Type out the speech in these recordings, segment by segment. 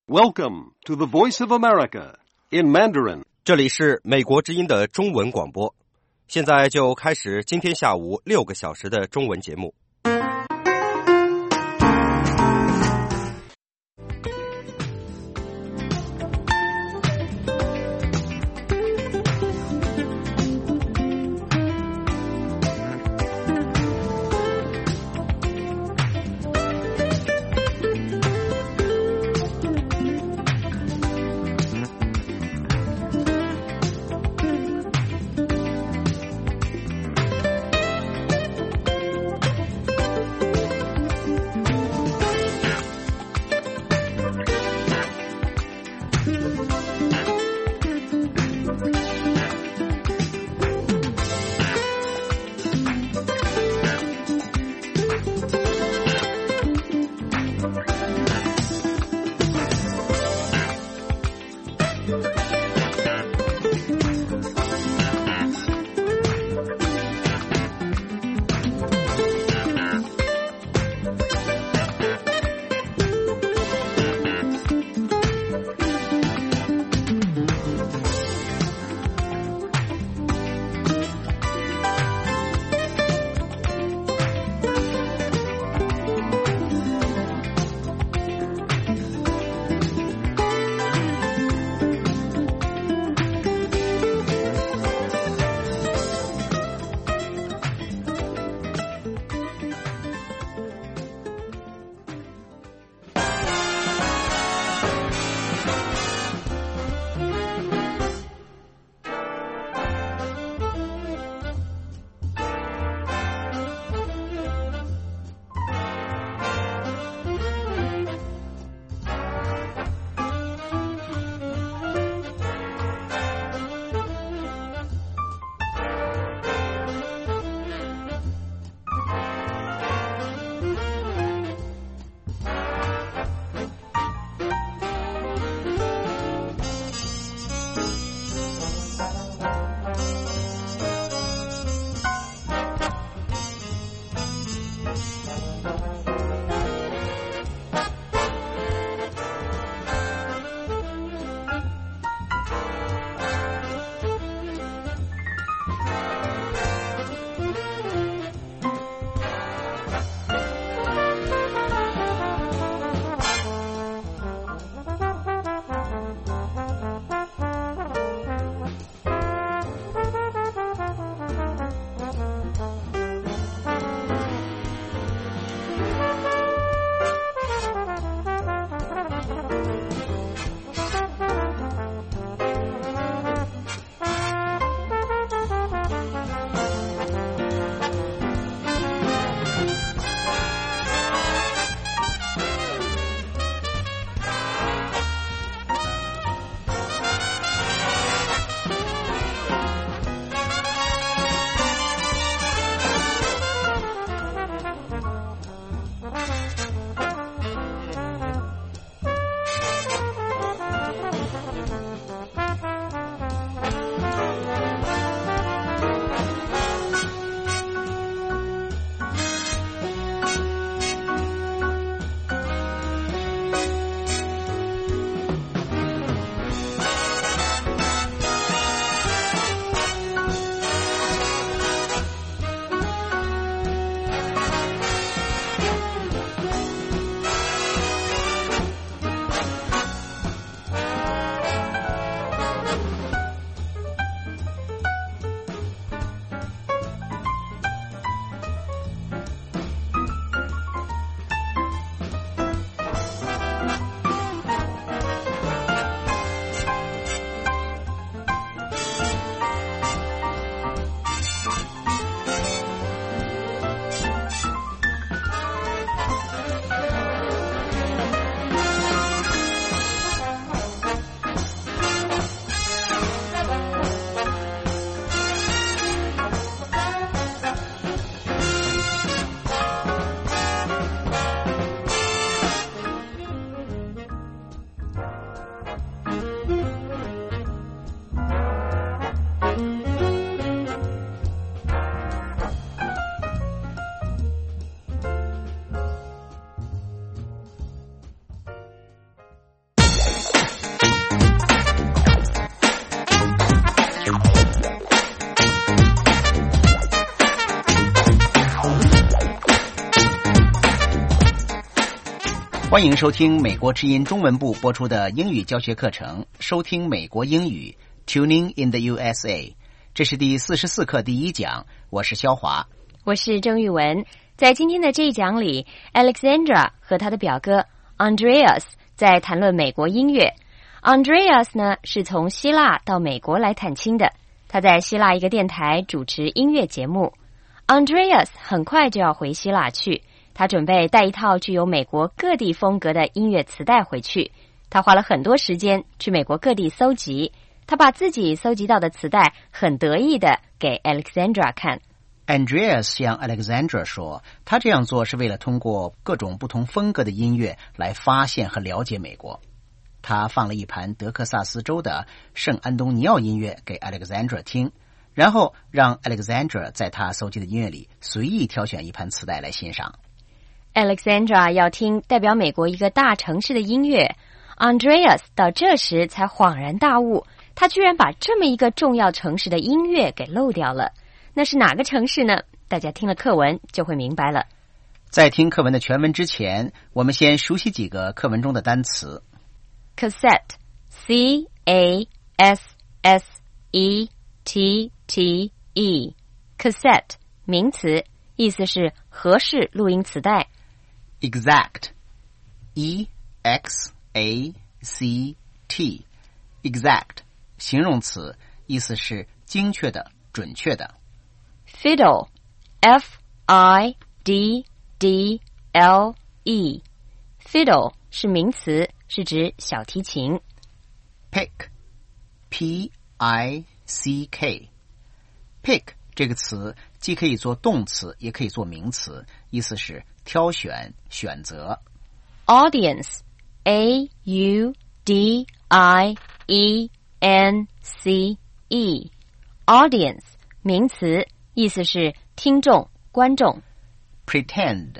Welcome to the Voice of America in Mandarin. 这里是美国之音的中文广播，现在就开始今天下午6个小时的中文节目。 欢迎收听美国之音中文部播出的英语教学课程，收听美国英语 Tuning in the USA。 这是第44课第1讲，我是肖华， 我是郑玉文。在今天的这一讲里， Alexandra 和他的表哥 Andreas 在谈论美国音乐。 Andreas 呢是从希腊到美国来探亲的，他在希腊一个电台主持音乐节目。 Andreas 很快就要回希腊去，他准备带一套具有美国各地风格的音乐磁带回去。他花了很多时间去美国各地搜集，他把自己搜集到的磁带很得意的给 Alexandra 看。 Andreas 向 Alexandra 说，他这样做是为了通过各种不同风格的音乐来发现和了解美国。他放了一盘德克萨斯州的圣安东尼奥音乐给 Alexandra 听，然后让 Alexandra 在他搜集的音乐里随意挑选一盘磁带来欣赏。 Alexandra 要听代表美国一个大城市的音乐， Andreas 到这时才恍然大悟，他居然把这么一个重要城市的音乐给漏掉了。那是哪个城市呢？大家听了课文就会明白了。 在听课文的全文之前，我们先熟悉几个课文中的单词。 Cassette C-A-S-S-E-T-T-E Cassette 名词，意思是合适录音磁带。 Exact E-X-A-C-T Exact 形容词，意思是精确的、准确的。 Fiddle F-I-D-D-L-E Fiddle 是名词，是指小提琴。 Pick P-I-C-K Pick 这个词既可以做动词也可以做名词，意思是挑选、选择。 Audience A-U-D-I-E-N-C-E Audience 名词，意思是听众、观众。 Pretend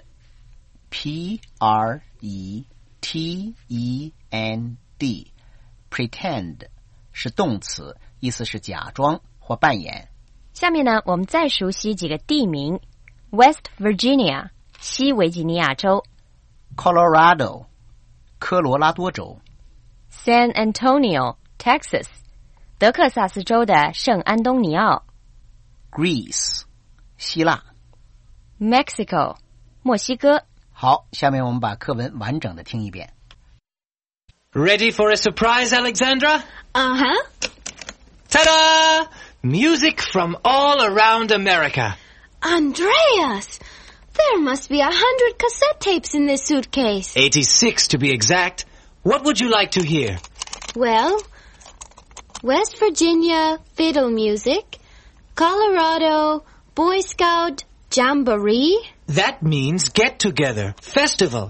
P-R-E-T-E-N-D Pretend 是动词，意思是假装或扮演。 下面呢，我们再熟悉几个地名。 West Virginia 西维吉尼亚州， Colorado 科罗拉多州， San Antonio Texas 德克萨斯州的圣安东尼奥， Greece 希腊， Mexico 墨西哥。 好，下面我们把课文完整的听一遍。 Ready for a surprise, Alexandra? Uh-huh. Ta-da! Music from all around America. Andreas! There must be 100 cassette tapes in this suitcase. 86 to be exact. What would you like to hear? Well, West Virginia fiddle music, Colorado Boy Scout jamboree. That means get-together, festival.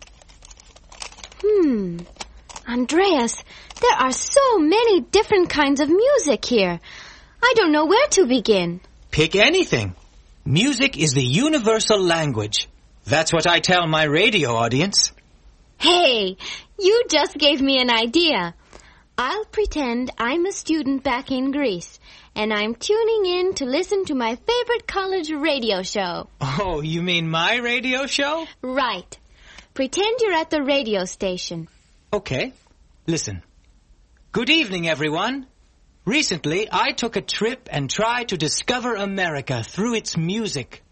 Andreas, there are so many different kinds of music here. I don't know where to begin. Pick anything. Music is the universal language. That's what I tell my radio audience. Hey, you just gave me an idea. I'll pretend I'm a student back in Greece, and I'm tuning in to listen to my favorite college radio show. Oh, you mean my radio show? Right. Pretend you're at the radio station. Okay. Listen. Good evening, everyone. Recently, I took a trip and tried to discover America through its music.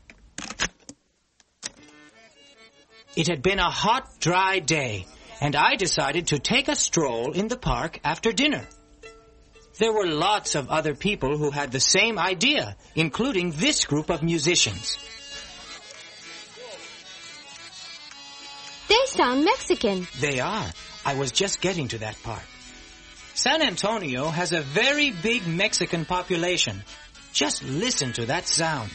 It had been a hot, dry day, and I decided to take a stroll in the park after dinner. There were lots of other people who had the same idea, including this group of musicians. They sound Mexican. They are. I was just getting to that part. San Antonio has a very big Mexican population. Just listen to that sound.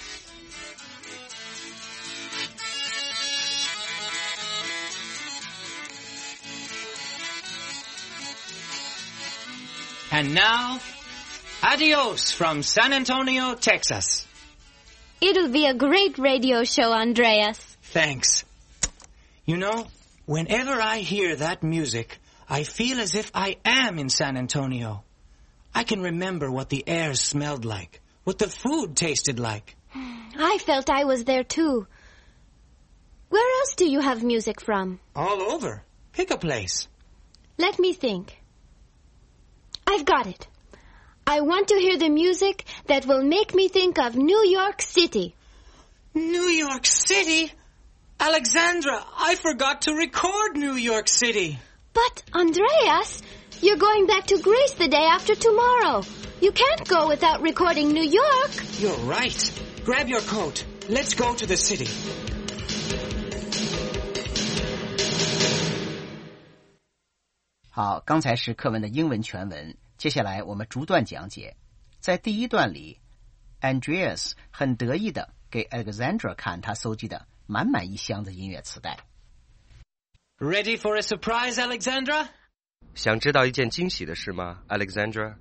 And now, adios from San Antonio, Texas. It'll be a great radio show, Andreas. Thanks. You know, whenever I hear that music, I feel as if I am in San Antonio. I can remember what the air smelled like, what the food tasted like. I felt I was there too. Where else do you have music from? All over. Pick a place. Let me think. I've got it. I want to hear the music that will make me think of New York City. New York City? Alexandra, I forgot to record New York City. But, Andreas, you're going back to Greece the day after tomorrow. You can't go without recording New York. You're right. Grab your coat. Let's go to the city. 好，刚才是课文的英文全文，接下来我们逐段讲解。在第一段里 ，Andreas 很得意地给 Alexandra 看他搜集的满满一箱子音乐磁带。 Ready for a surprise, Alexandra? 想知道一件惊喜的事吗 ，Alexandra？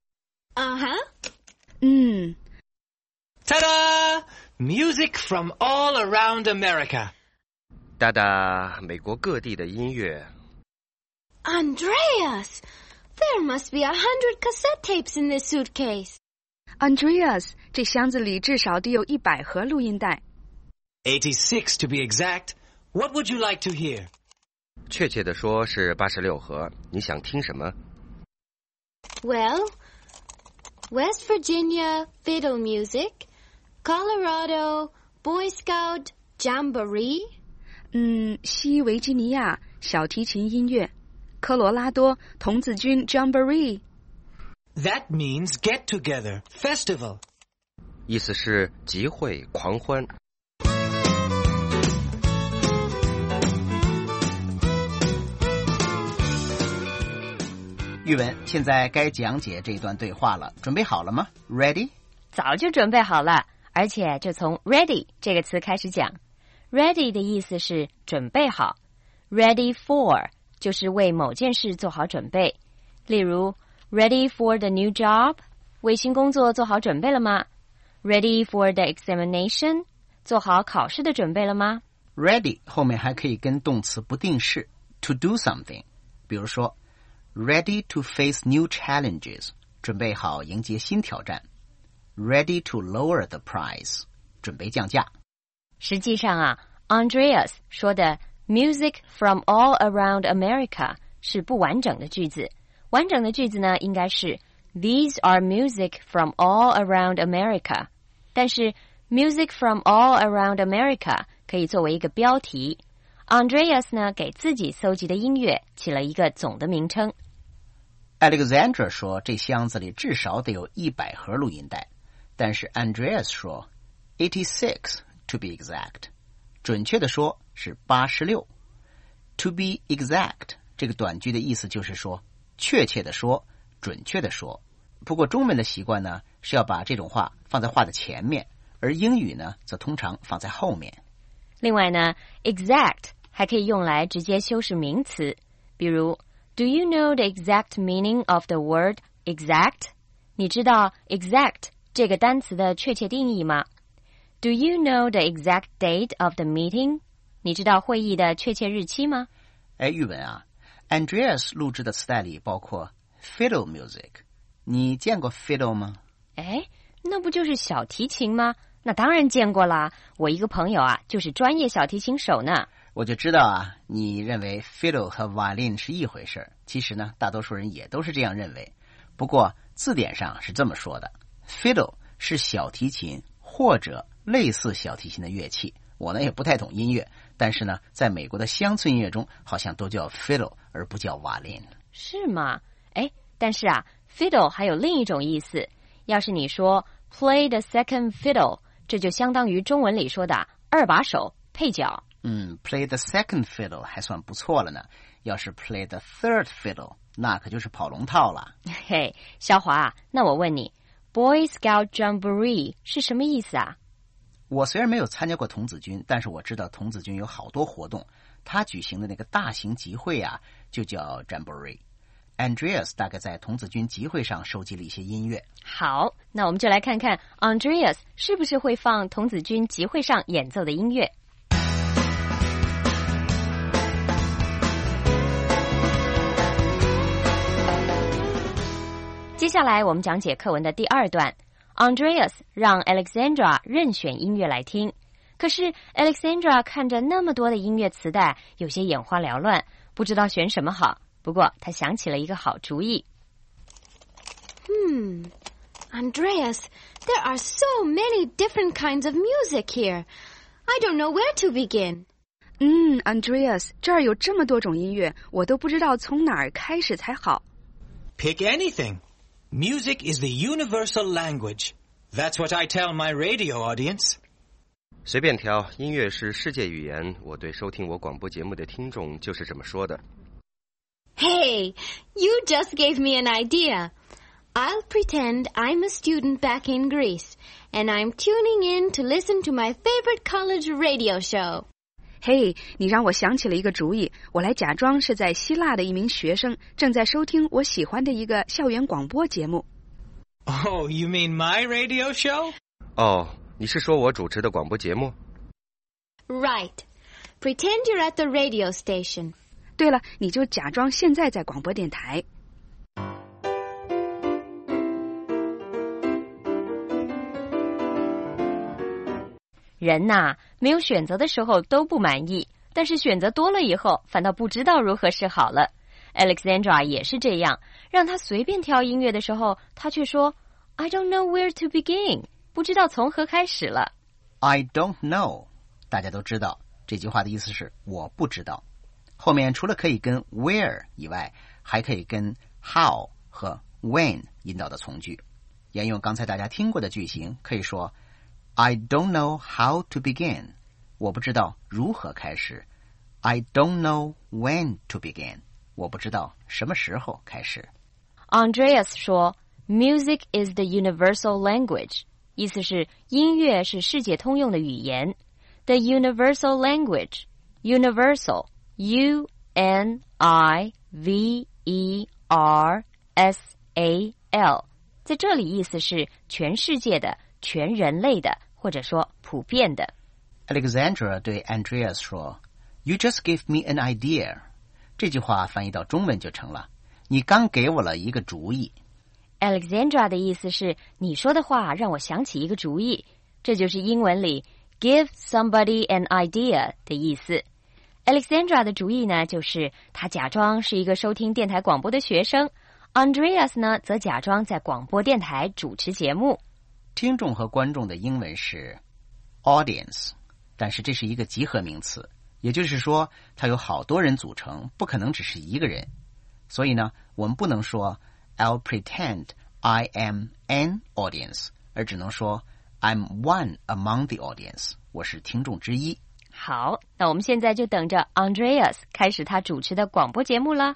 Uh-huh. Ta-da! Music from all around America. 哒哒，美国各地的音乐。 Andreas, there must be 100 cassette tapes in this suitcase. Andreas, 这箱子里至少得有100盒录音带。 86 to be exact. What would you like to hear? 确切的说是86盒。你想听什么？ Well, West Virginia fiddle music, Colorado Boy Scout jamboree. 西维吉尼亚小提琴音乐，科罗拉多童子军 jamboree。 That means get together, festival. 意思是集会狂欢。 玉文，现在该讲解这段对话了，准备好了吗 ？Ready？ 早就准备好了，而且就从 ready 这个词开始讲。Ready 的意思是准备好 ，ready for 就是为某件事做好准备。例如 ，ready for the new job， 为新工作做好准备了吗 ？Ready for the examination， 做好考试的准备了吗 ？Ready 后面还可以跟动词不定式 to do something， 比如说 ready to face new challenges， 准备好迎接新挑战 ；ready to lower the price， 准备降价。 实际上啊 ，Andreas 说的 "music from all around America" 是不完整的句子。完整的句子呢，应该是 "These are music from all around America"。但是 "music from all around America" 可以作为一个标题。Andreas 呢，给自己搜集的音乐起了一个总的名称。 Alexandra 说，这箱子里至少得有100盒录音带，但是 Andreas 说 86。To be exact， 准确的说是86。To be exact 这个短句的意思就是说，确切的说，准确的说。不过中文的习惯呢，是要把这种话放在话的前面，而英语呢，则通常放在后面。 另外呢 ，exact 还可以用来直接修饰名词，比如 Do you know the exact meaning of the word exact？ 你知道 exact 这个单词的确切定义吗？Do you know the exact date of the meeting？ 你知道会议的确切日期吗？ 玉文啊 ，Andreas 录制的磁带里包括 fiddle music， 你见过 fiddle 吗？ 那不就是小提琴吗？那当然见过啦，我一个朋友啊，就是专业小提琴手呢。 我就知道啊，你认为 fiddle 和 violin 是一回事，其实呢，大多数人也都是这样认为。不过字典上是这么说的 ，fiddle 是小提琴或者类似小提琴的乐器。我呢也不太懂音乐，但是呢，在美国的乡村音乐中，好像都叫 fiddle 而不叫 violin。 是吗？但是啊 ，fiddle 还有另一种意思。要是你说 play the second fiddle， 这就相当于中文里说的二把手、配角。 play the second fiddle 还算不错了呢。要是 play the third fiddle， 那可就是跑龙套了。 嘿，肖华，那我问你 ，Boy Scout Jamboree 是什么意思啊？ 我虽然没有参加过童子军，但是我知道童子军有好多活动，他举行的那个大型集会啊，就叫 Jamboree。Andreas 大概在童子军集会上收集了一些音乐。 好，那我们就来看看 Andreas 是不是会放童子军集会上演奏的音乐。接下来我们讲解课文的第二段。Andreas 让 Alexandra 任选音乐来听，可是 Alexandra 看着那么多的音乐磁带，有些眼花缭乱， 不知道选什么好。不过他想起了一个好主意。 Andreas, there are so many different kinds of music here. I don't know where to begin. Andreas, 这儿有这么多种音乐，我都不知道从哪儿开始才好。 Pick anything. Music is the universal language. That's what I tell my radio audience. 随便挑，音乐是世界语言，我对收听我广播节目的听众就是这么说的。 Hey, you just gave me an idea. I'll pretend I'm a student back in Greece, and I'm tuning in to listen to my favorite college radio show. 嘿，你让我想起了一个主意，我来假装是在希腊的一名学生，正在收听我喜欢的一个校园广播节目。 Oh, you mean my radio show? 哦，你是说我主持的广播节目？ Right. Pretend you're at the radio station. 对了，你就假装现在在广播电台。 人呐，没有选择的时候都不满意，但是选择多了以后，反倒不知道如何是好了。Alexandra 也是这样，让他随便挑音乐的时候，他却说 I don't know where to begin， 不知道从何开始了。 I don't know， 大家都知道这句话的意思是我不知道。后面除了可以跟 where 以外，还可以跟 how 和 when 引导的从句。沿用刚才大家听过的句型，可以说I don't know how to begin， 我不知道如何开始。I don't know when to begin， 我不知道什么时候开始。 Andreas 说 Music is the universal language， 意思是音乐是世界通用的语言。The universal language， universal U-N-I-V-E-R-S-A-L， 在这里意思是全世界的、全人类的，或者说普遍的。 Alexandra 对 Andreas 说 You just gave me an idea， 这句话翻译到中文就成了你刚给我了一个主意。 Alexandra 的意思是你说的话让我想起一个主意，这就是英文里 give somebody an idea 的意思。Alexandra 的主意呢，就是她假装是一个收听电台广播的学生， Andreas 呢，则假装在广播电台主持节目。 听众和观众的英文是 audience， 但是这是一个集合名词，也就是说它有好多人组成，不可能只是一个人。所以呢，我们不能说 I'll pretend I am an audience， 而只能说 I'm one among the audience， 我是听众之一。 好，那我们现在就等着 Andreas 开始他主持的广播节目啦。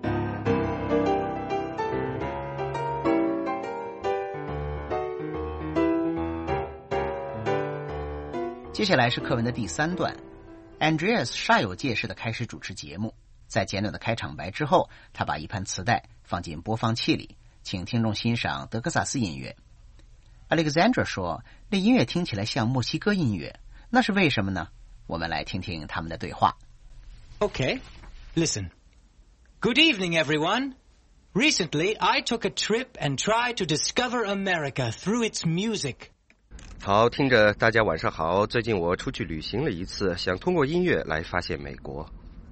接下来是课文的第3段 Andreas 煞有介事地开始主持节目，在简短的开场白之后，他把一盘磁带放进播放器里，请听众欣赏德克萨斯音乐。 Alexandra 说那音乐听起来像墨西哥音乐，那是为什么呢？我们来听听他们的对话。 Okay, listen. Good evening, everyone. Recently, I took a trip and tried to discover America through its music. 好，听着，大家晚上好。最近我出去旅行了一次，想通过音乐来发现美国。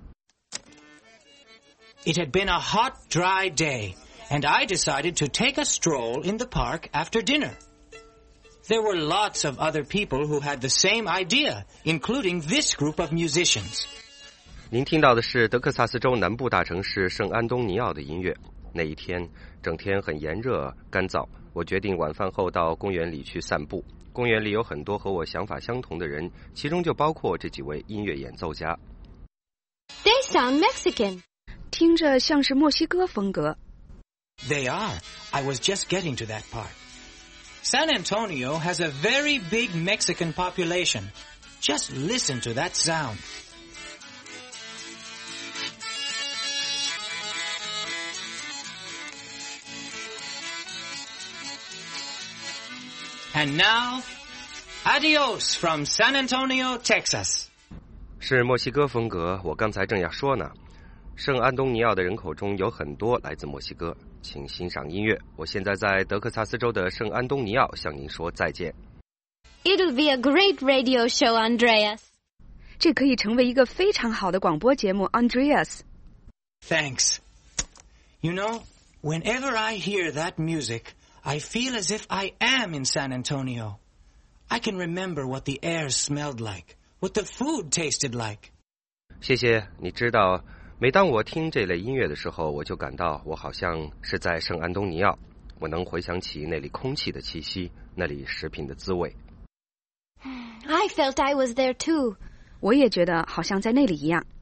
It had been a hot, dry day, and I decided to take a stroll in the park after dinner. There were lots of other people who had the same idea, including this group of musicians. 您听到的是德克萨斯州南部大城市圣安东尼奥的音乐。那一天，整天很炎热干燥，我决定晚饭后到公园里去散步。公园里有很多和我想法相同的人，其中就包括这几位音乐演奏家。 They sound Mexican. 听着像是墨西哥风格。 They are. I was just getting to that part. San Antonio has a very big Mexican population. Just listen to that sound. And now, adios from San Antonio, Texas. 是墨西哥风格，我刚才正要说呢。圣安东尼奥的人口中有很多来自墨西哥，请欣赏音乐。我现在在德克萨斯州的圣安东尼奥向您说再见。 It'll be a great radio show, Andreas. 这可以成为一个非常好的广播节目 Andreas。 Thanks. You know, whenever I hear that music, I feel as if I am in San Antonio. I can remember what the air smelled like, what the food tasted like. 谢谢，你知道，每当我听这类音乐的时候，我就感到我好像是在圣安东尼奥。我能回想起那里空气的气息，那里食品的滋味。 I felt I was there too. 我也觉得好像在那里一样。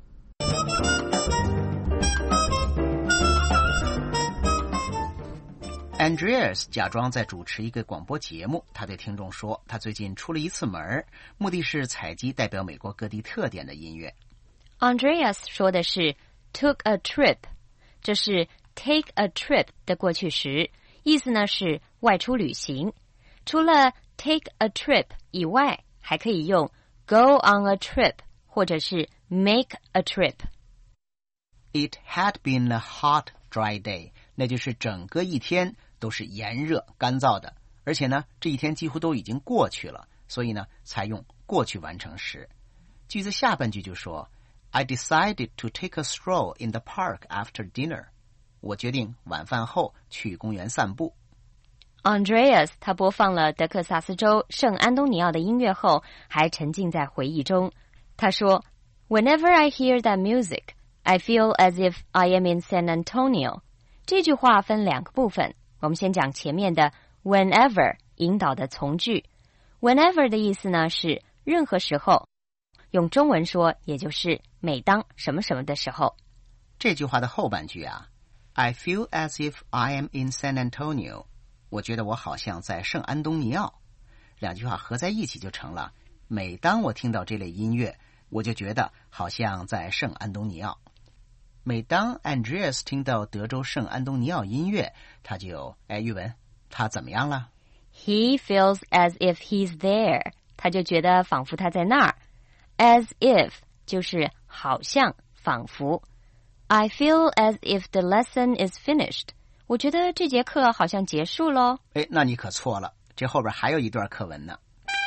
Andreas 假装在主持一个广播节目，他对听众说，他最近出了一次门，目的是采集代表美国各地特点的音乐。 Andreas 说的是 took a trip， 这是 take a trip 的过去时，意思呢是外出旅行。除了 take a trip 以外，还可以用 go on a trip 或者是 make a trip。 It had been a hot, dry day， 那就是整个一天都是炎热干燥的，而且呢这一天几乎都已经过去了，所以呢才用过去完成时。句子下半句就说I decided to take a stroll in the park after dinner. 我决定晚饭后去公园散步。 Andreas 他播放了德克萨斯州圣安东尼奥的音乐后，还沉浸在回忆中。他说 Whenever I hear that music, I feel as if I am in San Antonio. 这句话分两个部分，我们先讲前面的 whenever 引导的从句。Whenever 的意思呢是任何时候，用中文说也就是每当什么什么的时候。 这句话的后半句啊 I feel as if I am in San Antonio， 我觉得我好像在圣安东尼奥。两句话合在一起就成了每当我听到这类音乐，我就觉得好像在圣安东尼奥。每当 Andreas 听到德州圣安东尼奥音乐，他就玉文他怎么样了？ He feels as if he's there， 他就觉得仿佛他在那儿。As if 就是好像仿佛。I feel as if the lesson is finished， 我觉得这节课好像结束咯。 那你可错了，这后边还有一段课文呢。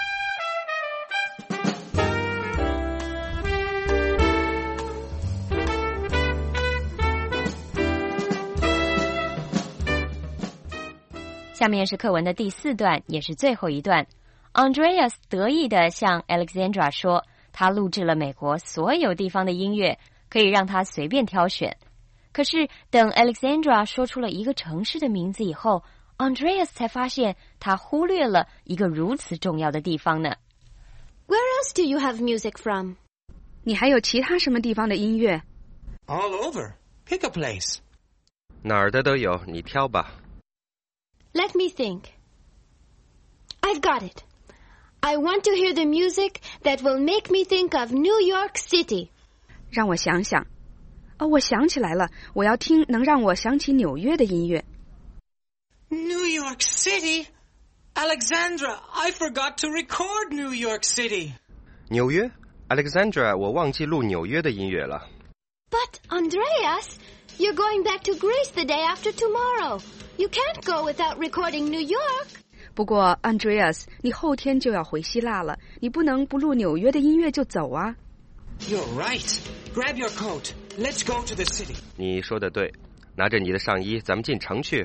下面是课文的第4段，也是最后一段。Andreas 得意地向 Alexandra 说，他录制了美国所有地方的音乐，可以让他随便挑选。可是等 Alexandra 说出了一个城市的名字以后， Andreas 才发现他忽略了一个如此重要的地方呢。 Where else do you have music from? 你还有其他什么地方的音乐？ All over. Pick a place. 哪儿的都有，你挑吧。 Let me think. I've got it. I want to hear the music that will make me think of New York City. 让我想想。我想起来了，我要听能让我想起纽约的音乐。 New York City? Alexandra, I forgot to record New York City. 纽约 Alexandra 我忘记录纽约的音乐了。 But, Andreas, you're going back to Greece the day after tomorrow. You can't go without recording New York. 不过 Andreas 你后天就要回希腊了，你不能不录纽约的音乐就走啊。 You're right. Grab your coat. Let's go to the city. 你说的对，拿着你的上衣，咱们进城去。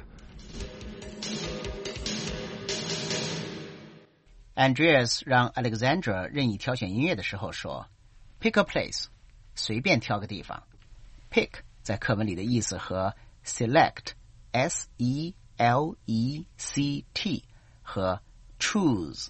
Andreas 让 Alexandra 任意挑选音乐的时候说 Pick a place， 随便挑个地方。 Pick 在课文里的意思和 select S-E-L-E-C-T 和 choose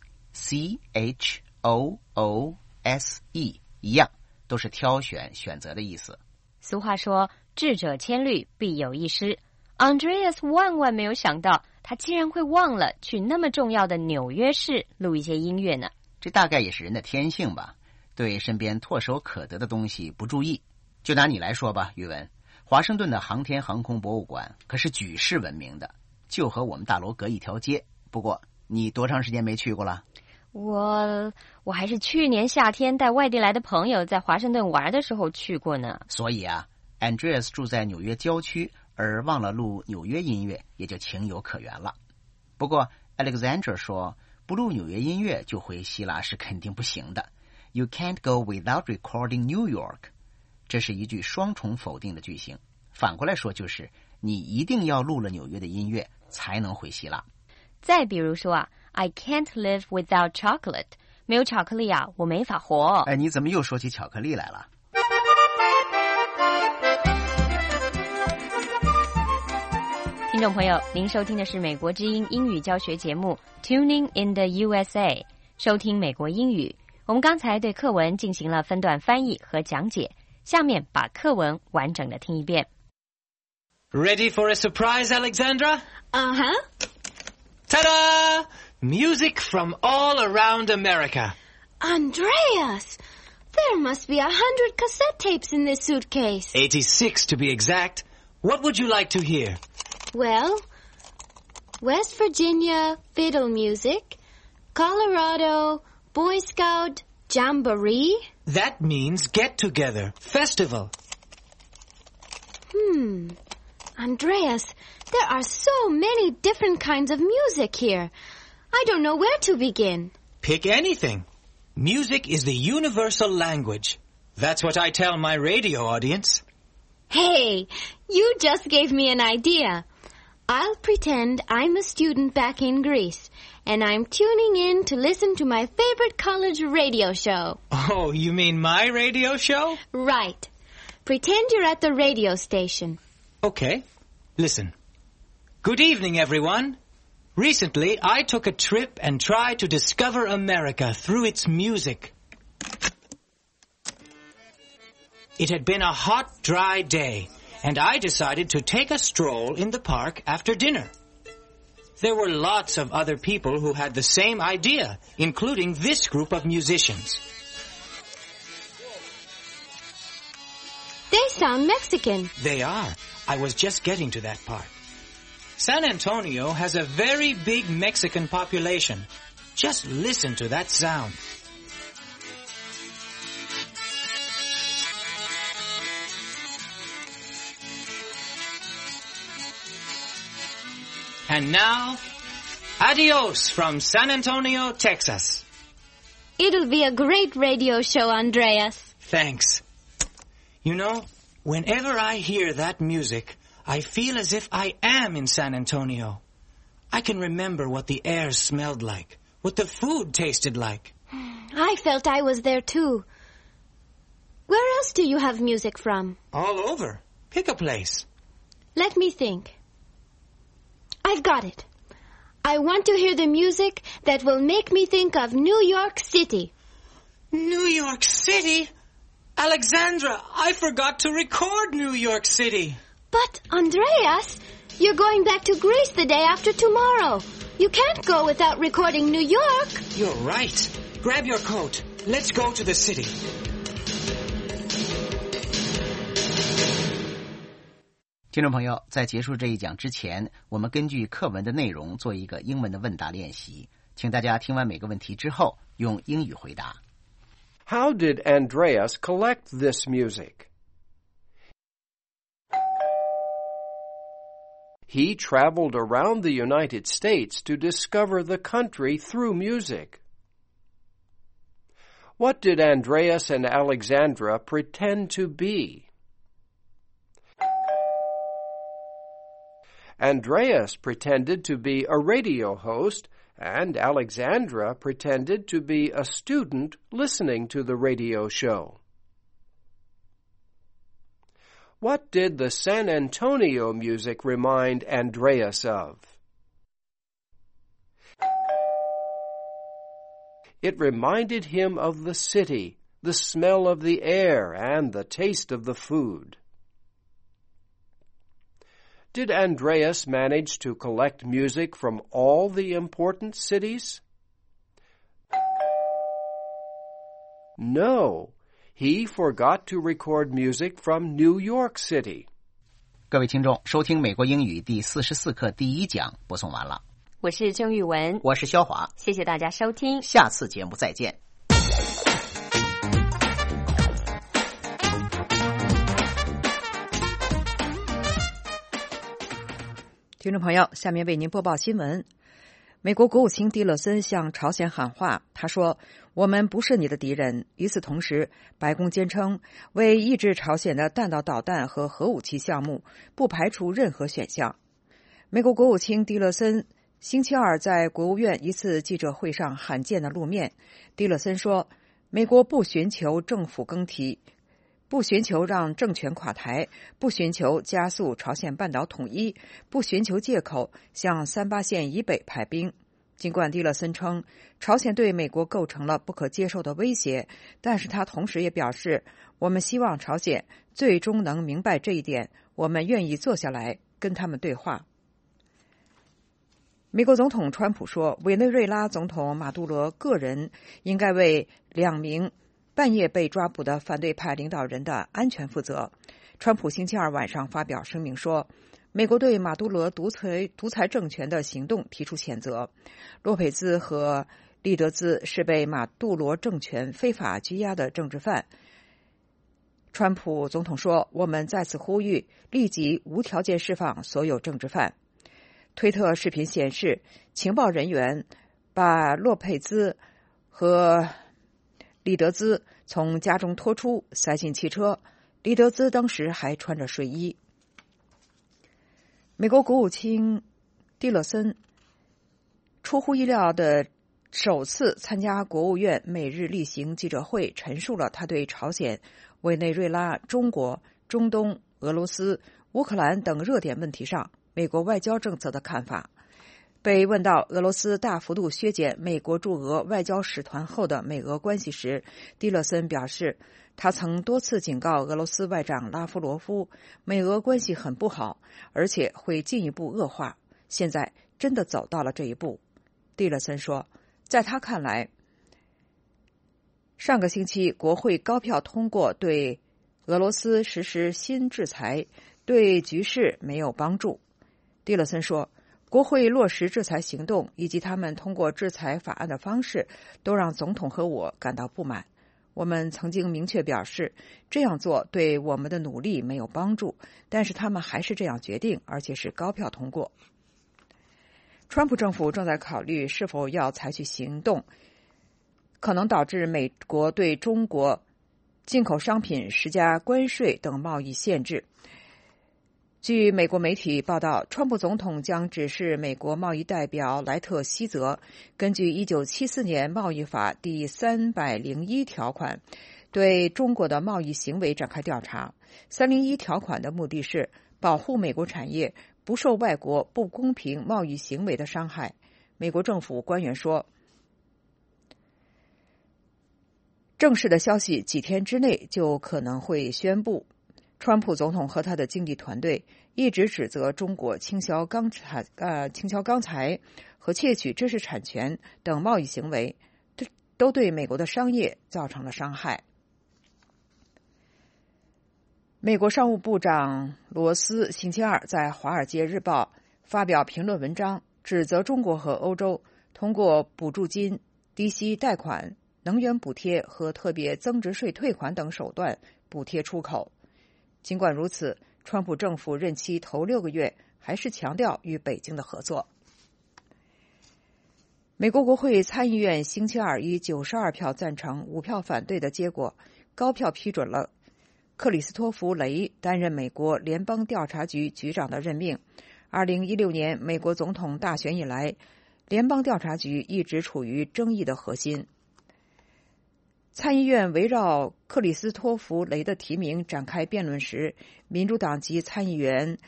C-H-O-O-S-E 一样，都是挑选选择的意思。 俗话说智者千虑必有一失， Andreas 万万没有想到他竟然会忘了去那么重要的纽约市录一些音乐呢。 这大概也是人的天性吧，对身边唾手可得的东西不注意。就拿你来说吧，宇文，华盛顿的航天航空博物馆可是举世闻名的，就和我们大楼隔一条街。不过你多长时间没去过了？ 我还是去年夏天带外地来的朋友在华盛顿玩的时候去过呢。 所以啊 Andreas 住在纽约郊区而忘了录纽约音乐也就情有可原了。不过 Alexandra 说不录纽约音乐就回希腊是肯定不行的。 You can't go without recording New York， 这是一句双重否定的句型， 反过来说就是你一定要录了纽约的音乐才能回希腊。 再比如说啊 I can't live without chocolate， 没有巧克力啊，我没法活。 哎，你怎么又说起巧克力来了？ 听众朋友，您收听的是美国之音英语教学节目 Tuning in the USA， 收听美国英语。我们刚才对课文进行了分段翻译和讲解，下面把课文完整的听一遍。 Ready for a surprise, Alexandra? Uh-huh. Ta-da! Music from all around America. Andreas! There must be 100 cassette tapes in this suitcase. 86 to be exact. What would you like to hear? Well, West Virginia fiddle music, Colorado Boy Scout Jamboree. That means get-together, festival. Andreas, there are so many different kinds of music here. I don't know where to begin. Pick anything. Music is the universal language. That's what I tell my radio audience. Hey, you just gave me an idea. I'll pretend I'm a student back in Greece, and I'm tuning in to listen to my favorite college radio show. Oh, you mean my radio show? Right. Pretend you're at the radio station. Okay. Listen. Good evening, everyone. Recently, I took a trip and tried to discover America through its music. It had been a hot, dry day, and I decided to take a stroll in the park after dinner. There were lots of other people who had the same idea, including this group of musicians. They sound Mexican. They are. I was just getting to that part. San Antonio has a very big Mexican population. Just listen to that sound. And now, adios from San Antonio, Texas. It'll be a great radio show, Andreas. Thanks. You know, whenever I hear that music, I feel as if I am in San Antonio. I can remember what the air smelled like, what the food tasted like. I felt I was there too. Where else do you have music from? All over. Pick a place. Let me think. I've got it. I want to hear the music that will make me think of New York City. New York City? Alexandra, I forgot to record New York City. But, Andreas, you're going back to Greece the day after tomorrow. You can't go without recording New York. You're right. Grab your coat. Let's go to the city. 听众朋友，在结束这一讲之前，我们根据课文的内容做一个英文的问答练习，请大家听完每个问题之后用英语回答。 How did Andreas collect this music? He traveled around the United States to discover the country through music. What did Andreas and Alexandra pretend to be? Andreas pretended to be a radio host, and Alexandra pretended to be a student listening to the radio show. What did the San Antonio music remind Andreas of? It reminded him of the city, the smell of the air, and the taste of the food. Did Andreas manage to collect music from all the important cities? No, he forgot to record music from New York City. 各位听众，收听美国英语第44课第1讲播送完了。 我是郑玉文， 我是肖华， 谢谢大家收听， 下次节目再见。 听众朋友，下面为您播报新闻。 美国国务卿蒂勒森向朝鲜喊话，他说：“我们不是你的敌人。”与此同时，白宫坚称为抑制朝鲜的弹道导弹和核武器项目，不排除任何选项。美国国务卿蒂勒森星期二在国务院一次记者会上罕见的露面。蒂勒森说：“美国不寻求政府更替，不寻求让政权垮台，不寻求加速朝鲜半岛统一，不寻求借口向38线以北派兵。”尽管蒂勒森称朝鲜对美国构成了不可接受的威胁，但是他同时也表示，我们希望朝鲜最终能明白这一点，我们愿意坐下来跟他们对话。美国总统川普说，委内瑞拉总统马杜罗个人应该为2名半夜被抓捕的反对派领导人的安全负责。川普星期二晚上发表声明说，美国对马杜罗独裁政权的行动提出谴责。洛佩兹和利德兹是被马杜罗政权非法拘押的政治犯。川普总统说，我们再次呼吁立即无条件释放所有政治犯。推特视频显示，情报人员把洛佩兹和利德兹从家中拖出，塞进汽车。利德兹当时还穿着睡衣。美国国务卿蒂勒森出乎意料的首次参加国务院每日例行记者会，陈述了他对朝鲜、委内瑞拉、中国、中东、俄罗斯、乌克兰等热点问题上美国外交政策的看法。被问到俄罗斯大幅度削减美国驻俄外交使团后的美俄关系时，蒂勒森表示，他曾多次警告俄罗斯外长拉夫罗夫，美俄关系很不好，而且会进一步恶化。现在真的走到了这一步。蒂勒森说，在他看来，上个星期国会高票通过对俄罗斯实施新制裁，对局势没有帮助。蒂勒森说，国会落实制裁行动以及他们通过制裁法案的方式都让总统和我感到不满。我们曾经明确表示，这样做对我们的努力没有帮助，但是他们还是这样决定，而且是高票通过。川普政府正在考虑是否要采取行动，可能导致美国对中国进口商品施加关税等贸易限制。据美国媒体报道，川普总统将指示美国贸易代表莱特希泽根据1974年贸易法第301条款对中国的贸易行为展开调查。301条款的目的是保护美国产业不受外国不公平贸易行为的伤害。美国政府官员说，正式的消息几天之内就可能会宣布。川普总统和他的经济团队一直指责中国倾销钢材和窃取知识产权等贸易行为，都对美国的商业造成了伤害。美国商务部长罗斯星期二在《华尔街日报》发表评论文章，指责中国和欧洲通过补助金、低息贷款、能源补贴和特别增值税退款等手段补贴出口。尽管如此，川普政府任期头6个月还是强调与北京的合作。美国国会参议院星期二以92票赞成、5票反对的结果，高票批准了克里斯托弗·雷担任美国联邦调查局局长的任命。2016年美国总统大选以来，联邦调查局一直处于争议的核心。参议院围绕克里斯托弗·雷的提名展开辩论时，民主党籍参议员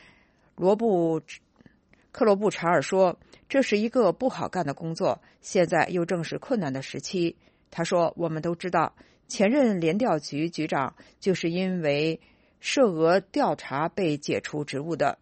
克罗布查尔说，这是一个不好干的工作，现在又正是困难的时期。他说，我们都知道前任联调局局长就是因为涉俄调查被解除职务的。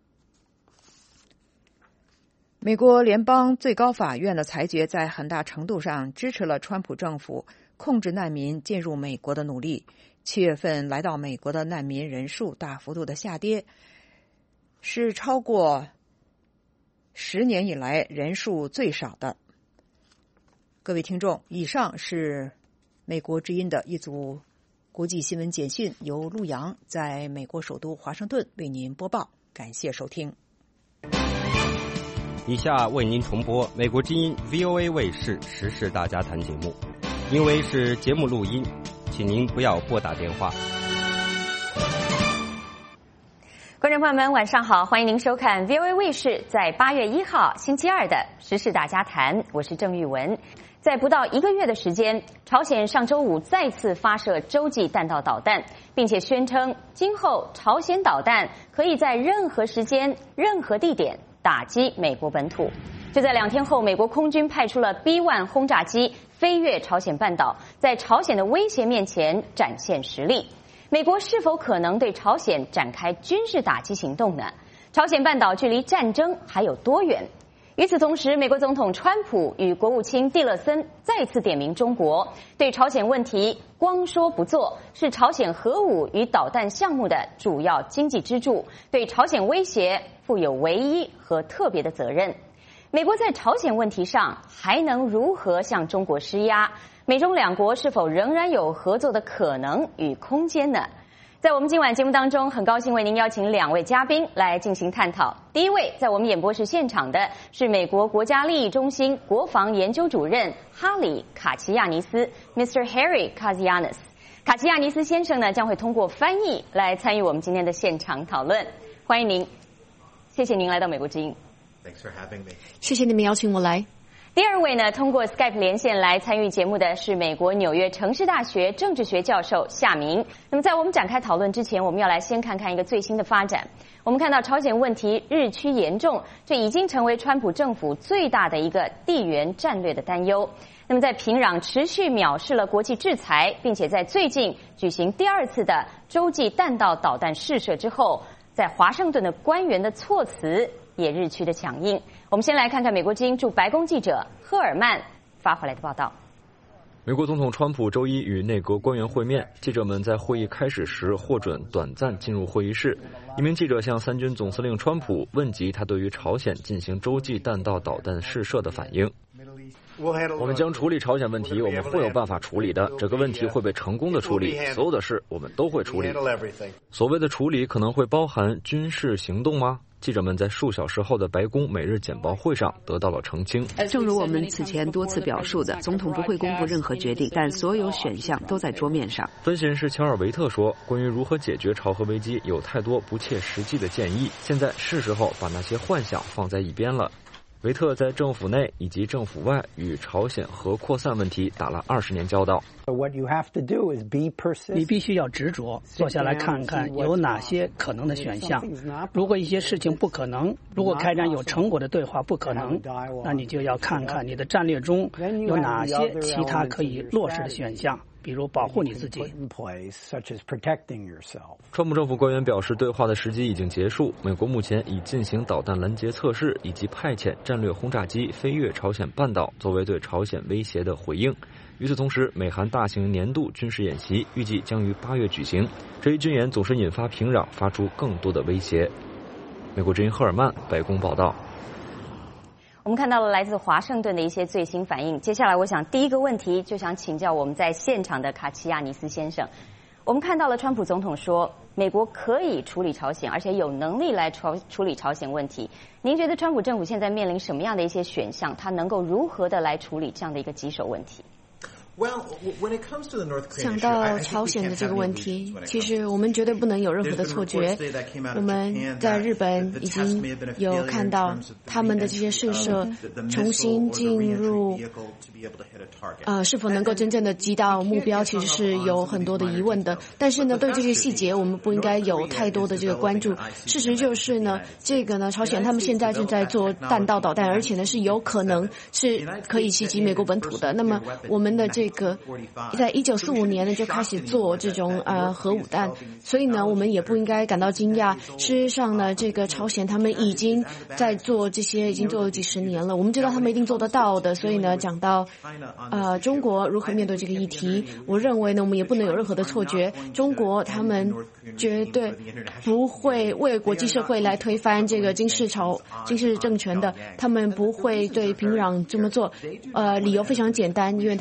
美国联邦最高法院的裁决在很大程度上支持了川普政府控制难民进入美国的努力。7月份来到美国的难民人数大幅度的下跌，是超过10年以来人数最少的。各位听众，以上是美国之音的一组国际新闻简讯，由陆洋在美国首都华盛顿为您播报。感谢收听。 以下为您重播美国之音 VOA 卫视时事大家谈节目，因为是节目录音，请您不要拨打电话。 观众朋友们，晚上好，欢迎您收看 VOA 卫视在8月1号星期二的时事大家谈，我是郑玉文。在不到1个月的时间，朝鲜上周五再次发射洲际弹道导弹，并且宣称今后朝鲜导弹可以在任何时间、任何地点打击美国本土。就在2天后，美国空军派出了 B-1 轰炸机飞越朝鲜半岛，在朝鲜的威胁面前展现实力。美国是否可能对朝鲜展开军事打击行动呢？朝鲜半岛距离战争还有多远？与此同时，美国总统川普与国务卿蒂勒森再次点名中国，对朝鲜问题光说不做，是朝鲜核武与导弹项目的主要经济支柱，对朝鲜威胁负有唯一和特别的责任。美国在朝鲜问题上还能如何向中国施压？美中两国是否仍然有合作的可能与空间呢？在我们今晚节目当中，很高兴为您邀请2位嘉宾来进行探讨。第一位在我们演播室现场的是美国国家利益中心国防研究主任哈里·卡齐亚尼斯 Mr. Harry Katsianis。卡齐亚尼斯先生呢将会通过翻译来参与我们今天的现场讨论。欢迎您，谢谢您来到美国之音。 Thanks for having me. 谢谢你们邀请我来。 第二位呢，通过 Skype 连线来参与节目的是美国纽约城市大学政治学教授夏明。那么在我们展开讨论之前，我们要来先看看一个最新的发展。我们看到朝鲜问题日趋严重，这已经成为川普政府最大的一个地缘战略的担忧。那么在平壤持续藐视了国际制裁，并且在最近举行第2次的洲际弹道导弹试射之后，在华盛顿的官员的措辞也日趋的强硬。我们先来看看美国之音驻白宫记者赫尔曼发回来的报道。 美国总统川普周一与内阁官员会面，记者们在会议开始时获准短暂进入会议室。一名记者向3军总司令川普问及他对于朝鲜进行洲际弹道导弹试射的反应。我们将处理朝鲜问题，我们会有办法处理的。这个问题会被成功的处理，所有的事我们都会处理。所谓的处理可能会包含军事行动吗？记者们在数小时后的白宫每日简报会上得到了澄清。 正如我们此前多次表述的，总统不会公布任何决定，但所有选项都在桌面上。 分析人士乔尔维特说，关于如何解决朝核危机有太多不切实际的建议，现在是时候把那些幻想放在一边了。维特在政府内以及政府外与朝鲜核扩散问题打了20年交道。 你必须要执着，坐下来看看有哪些可能的选项。如果一些事情不可能，如果开展有成果的对话不可能，那你就要看看你的战略中有哪些其他可以落实的选项。比如保护你自己。 川普政府官员表示，对话的时机已经结束。美国目前已进行导弹拦截测试，以及派遣战略轰炸机飞越朝鲜半岛，作为对朝鲜威胁的回应。与此同时，美韩大型年度军事演习预计将于8月举行。这一军演总是引发平壤发出更多的威胁。美国之音赫尔曼，白宫报道。 我们看到了来自华盛顿的一些最新反应。接下来我想第一个问题就想请教我们在现场的卡齐亚尼斯先生。我们看到了川普总统说美国可以处理朝鲜，而且有能力来处理朝鲜问题。您觉得川普政府现在面临什么样的一些选项？他能够如何的来处理这样的一个棘手问题？ 讲到朝鲜的这个问题，其实我们绝对不能有任何的错觉。我们在日本已经有看到他们的这些试射重新进入，是否能够真正的击到目标，其实是有很多的疑问的。但是呢，对这些细节我们不应该有太多的这个关注。事实就是呢，这个呢，朝鲜他们现在正在做弹道导弹，而且呢是有可能是可以袭击美国本土的。那么我们的这个在1945年呢就开始做这种核武弹，所以呢我们也不应该感到惊讶。事实上呢，这个朝鲜他们已经在做这些，已经做了几十年了，我们知道他们一定做得到的。所以呢，讲到中国如何面对这个议题，我认为呢我们也不能有任何的错觉。中国他们绝对不会为国际社会来推翻这个金氏政权的，他们不会对平壤这么做。理由非常简单，因为他们不想